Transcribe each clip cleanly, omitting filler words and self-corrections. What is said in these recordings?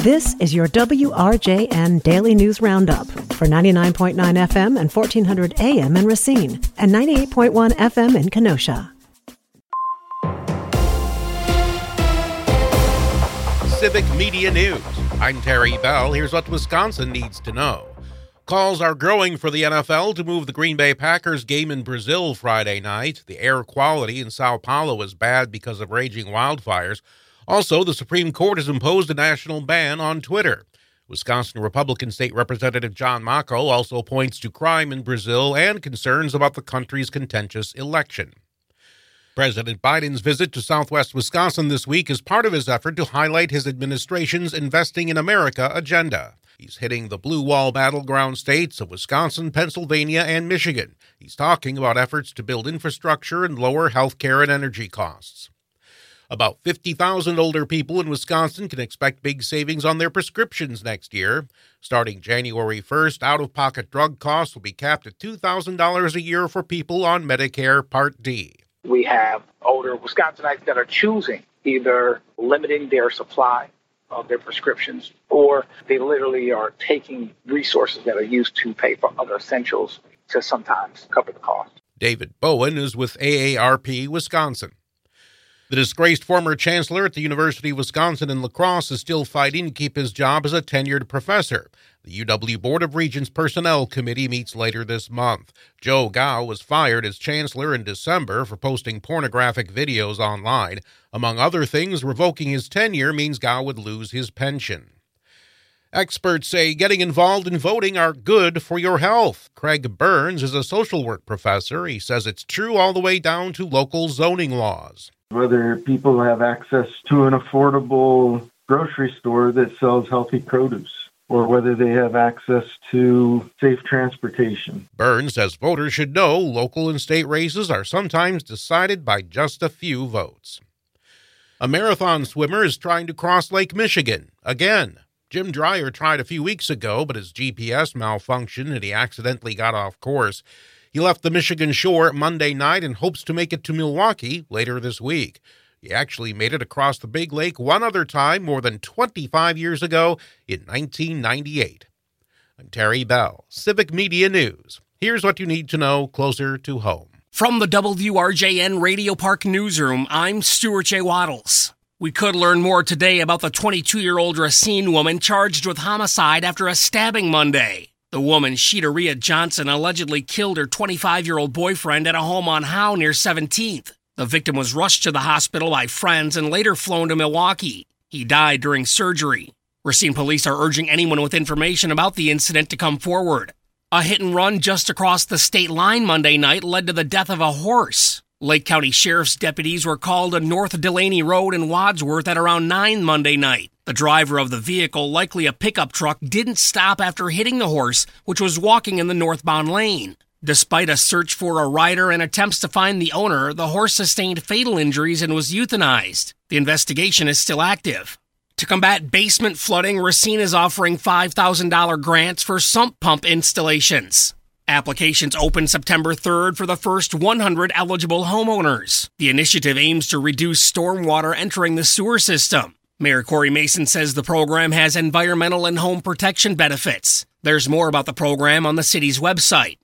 This is your WRJN Daily News Roundup for 99.9 FM and 1400 AM in Racine and 98.1 FM in Kenosha. Civic Media News. I'm Terry Bell. Here's what Wisconsin needs to know. Calls are growing for the NFL to move the Green Bay Packers game in Brazil Friday night. The air quality in Sao Paulo is bad because of raging wildfires. Also, the Supreme Court has imposed a national ban on Twitter. Wisconsin Republican State Representative John Mako also points to crime in Brazil and concerns about the country's contentious election. President Biden's visit to southwest Wisconsin this week is part of his effort to highlight his administration's Investing in America agenda. He's hitting the blue wall battleground states of Wisconsin, Pennsylvania, and Michigan. He's talking about efforts to build infrastructure and lower health care and energy costs. About 50,000 older people in Wisconsin can expect big savings on their prescriptions next year. Starting January 1st, out-of-pocket drug costs will be capped at $2,000 a year for people on Medicare Part D. We have older Wisconsinites that are choosing either limiting their supply of their prescriptions, or they literally are taking resources that are used to pay for other essentials to sometimes cover the cost. David Bowen is with AARP Wisconsin. The disgraced former chancellor at the University of Wisconsin in La Crosse is still fighting to keep his job as a tenured professor. The UW Board of Regents Personnel Committee meets later this month. Joe Gao was fired as chancellor in December for posting pornographic videos online. Among other things, revoking his tenure means Gao would lose his pension. Experts say getting involved in voting are good for your health. Craig Burns is a social work professor. He says it's true all the way down to local zoning laws. Whether people have access to an affordable grocery store that sells healthy produce, or whether they have access to safe transportation. Burns says voters should know local and state races are sometimes decided by just a few votes. A marathon swimmer is trying to cross Lake Michigan again. Jim Dreyer tried a few weeks ago, but his GPS malfunctioned and he accidentally got off course. He left the Michigan shore Monday night and hopes to make it to Milwaukee later this week. He actually made it across the Big Lake one other time more than 25 years ago in 1998. I'm Terry Bell, Civic Media News. Here's what you need to know closer to home. From the WRJN Radio Park Newsroom, I'm Stuart J. Waddles. We could learn more today about the 22-year-old Racine woman charged with homicide after a stabbing Monday. The woman, Sheeta Rhea Johnson, allegedly killed her 25-year-old boyfriend at a home on Howe near 17th. The victim was rushed to the hospital by friends and later flown to Milwaukee. He died during surgery. Racine police are urging anyone with information about the incident to come forward. A hit and run just across the state line Monday night led to the death of a horse. Lake County Sheriff's deputies were called to North Delaney Road in Wadsworth at around 9 Monday night. The driver of the vehicle, likely a pickup truck, didn't stop after hitting the horse, which was walking in the northbound lane. Despite a search for a rider and attempts to find the owner, the horse sustained fatal injuries and was euthanized. The investigation is still active. To combat basement flooding, Racine is offering $5,000 grants for sump pump installations. Applications open September 3rd for the first 100 eligible homeowners. The initiative aims to reduce stormwater entering the sewer system. Mayor Corey Mason says the program has environmental and home protection benefits. There's more about the program on the city's website.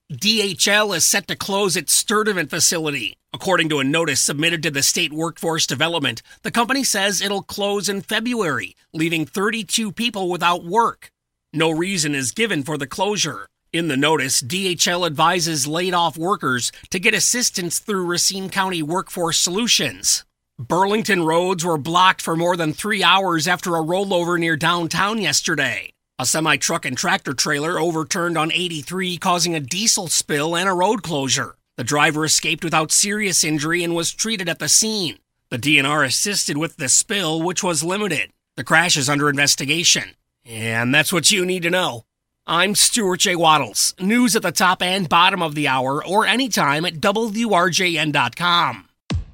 DHL is set to close its Sturtevant facility. According to a notice submitted to the State Workforce Development, the company says it'll close in February, leaving 32 people without work. No reason is given for the closure. In the notice, DHL advises laid-off workers to get assistance through Racine County Workforce Solutions. Burlington roads were blocked for more than 3 hours after a rollover near downtown yesterday. A semi-truck and tractor trailer overturned on 83, causing a diesel spill and a road closure. The driver escaped without serious injury and was treated at the scene. The DNR assisted with the spill, which was limited. The crash is under investigation. And that's what you need to know. I'm Stuart J. Waddles. News at the top and bottom of the hour or anytime at WRJN.com.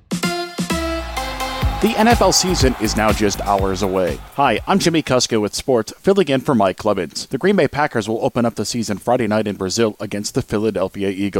The NFL season is now just hours away. Hi, I'm Jimmy Kuska with sports, filling in for Mike Clemens. The Green Bay Packers will open up the season Friday night in Brazil against the Philadelphia Eagles.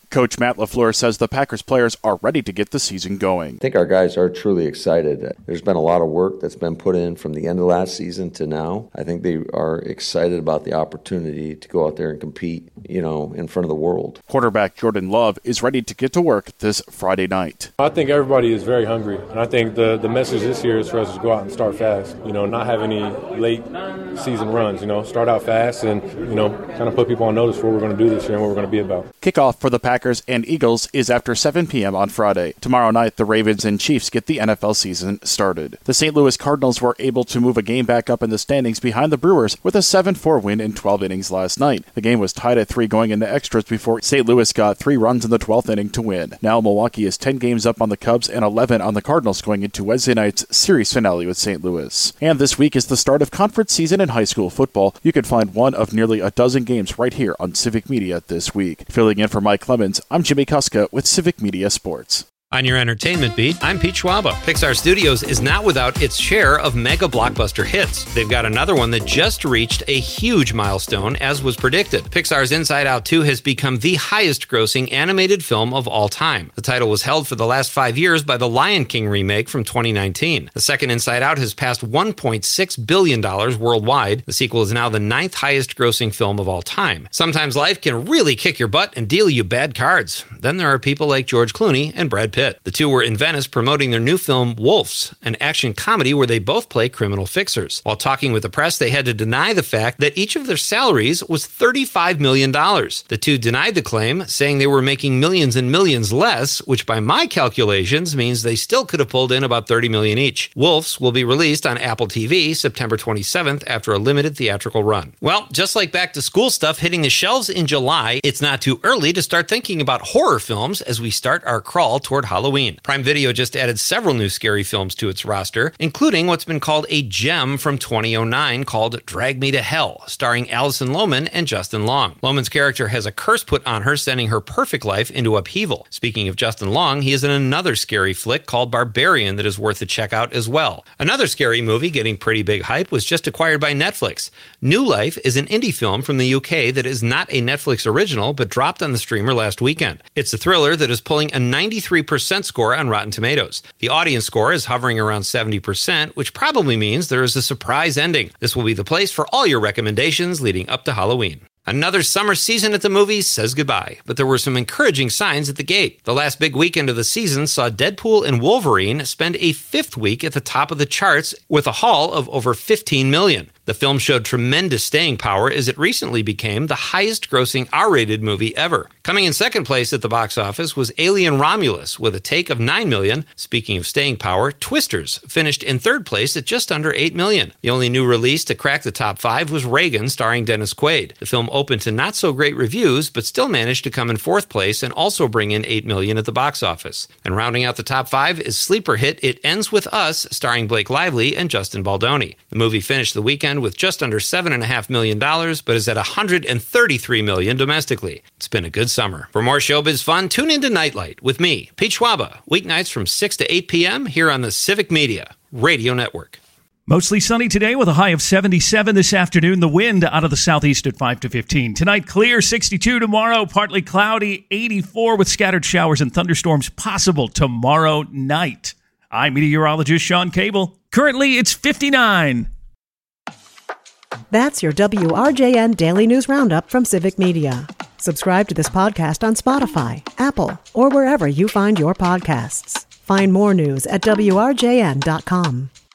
Coach Matt LaFleur says the Packers players are ready to get the season going. I think our guys are truly excited. There's been a lot of work that's been put in from the end of last season to now. I think they are excited about the opportunity to go out there and compete, in front of the world. Quarterback Jordan Love is ready to get to work this Friday night. I think everybody is very hungry, and I think the message this year is for us to go out and start fast, not have any late season runs, start out fast and, kind of put people on notice for what we're going to do this year and what we're going to be about. Kickoff for the Packers and Eagles is after 7 p.m. on Friday. Tomorrow night, the Ravens and Chiefs get the NFL season started. The St. Louis Cardinals were able to move a game back up in the standings behind the Brewers with a 7-4 win in 12 innings last night. The game was tied at 3 going into extras before St. Louis got 3 runs in the 12th inning to win. Now Milwaukee is 10 games up on the Cubs and 11 on the Cardinals going into Wednesday night's series finale with St. Louis. And this week is the start of conference season in high school football. You can find one of nearly a dozen games right here on Civic Media this week. Filling in for Mike Clemens, I'm Jimmy Kuska with Civic Media Sports. On your entertainment beat, I'm Pete Schwaba. Pixar Studios is not without its share of mega blockbuster hits. They've got another one that just reached a huge milestone, as was predicted. Pixar's Inside Out 2 has become the highest-grossing animated film of all time. The title was held for the last 5 years by the Lion King remake from 2019. The second Inside Out has passed $1.6 billion worldwide. The sequel is now the 9th highest-grossing film of all time. Sometimes life can really kick your butt and deal you bad cards. Then there are people like George Clooney and Brad Pitt. The two were in Venice promoting their new film, Wolves, an action comedy where they both play criminal fixers. While talking with the press, they had to deny the fact that each of their salaries was $35 million. The two denied the claim, saying they were making millions and millions less, which by my calculations means they still could have pulled in about $30 million each. Wolves will be released on Apple TV September 27th after a limited theatrical run. Well, just like back-to-school stuff hitting the shelves in July, it's not too early to start thinking about horror films as we start our crawl toward Halloween. Prime Video just added several new scary films to its roster, including what's been called a gem from 2009 called Drag Me to Hell, starring Alison Lohman and Justin Long. Lohman's character has a curse put on her, sending her perfect life into upheaval. Speaking of Justin Long, he is in another scary flick called Barbarian that is worth a check out as well. Another scary movie getting pretty big hype was just acquired by Netflix. New Life is an indie film from the UK that is not a Netflix original but dropped on the streamer last weekend. It's a thriller that is pulling a 93% score on Rotten Tomatoes. The audience score is hovering around 70%, which probably means there is a surprise ending. This will be the place for all your recommendations leading up to Halloween. Another summer season at the movies says goodbye, but there were some encouraging signs at the gate. The last big weekend of the season saw Deadpool and Wolverine spend a 5th week at the top of the charts with a haul of over $15 million. The film showed tremendous staying power as it recently became the highest-grossing R-rated movie ever. Coming in second place at the box office was Alien Romulus with a take of $9 million. Speaking of staying power, Twisters finished in third place at just under $8 million. The only new release to crack the top 5 was Reagan, starring Dennis Quaid. The film opened to not-so-great reviews, but still managed to come in 4th place and also bring in $8 million at the box office. And rounding out the top 5 is sleeper hit It Ends With Us, starring Blake Lively and Justin Baldoni. The movie finished the weekend with just under $7.5 million, but is at $133 million domestically. It's been a good summer. For more showbiz fun, tune into Nightlight with me, Pete Schwaba, weeknights from 6 to 8 p.m. here on the Civic Media Radio Network. Mostly sunny today with a high of 77 this afternoon. The wind out of the southeast at 5 to 15. Tonight, clear, 62 tomorrow. Partly cloudy, 84 with scattered showers and thunderstorms possible tomorrow night. I'm meteorologist Sean Cable. Currently, it's 59. That's your WRJN Daily News Roundup from Civic Media. Subscribe to this podcast on Spotify, Apple, or wherever you find your podcasts. Find more news at WRJN.com.